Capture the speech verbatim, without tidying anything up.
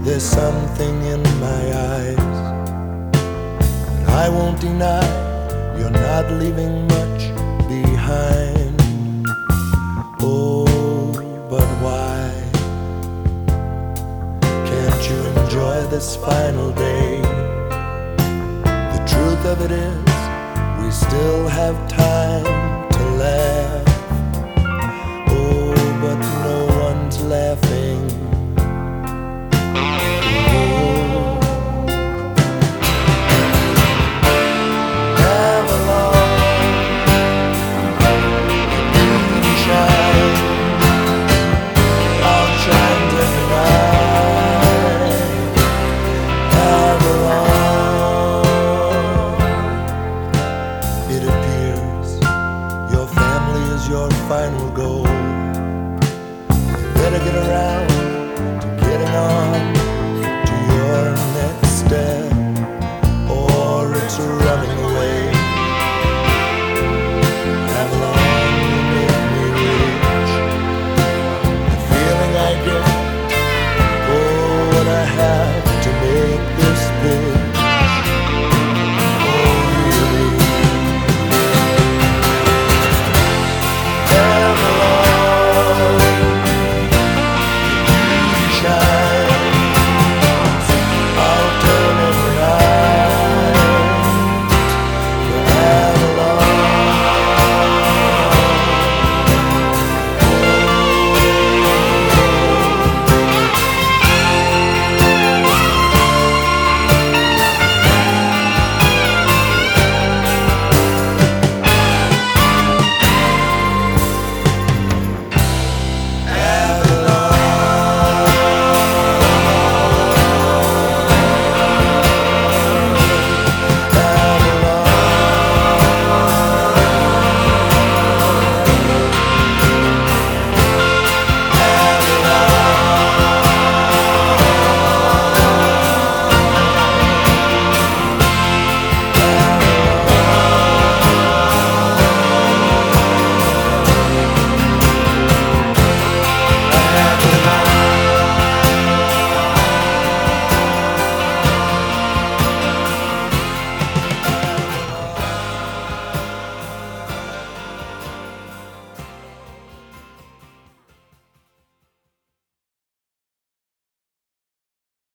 There's something in my eyes that I won't deny. You're not leaving much behind. Oh, but why can't you enjoy this final day? The truth of it is, we still have time to laugh.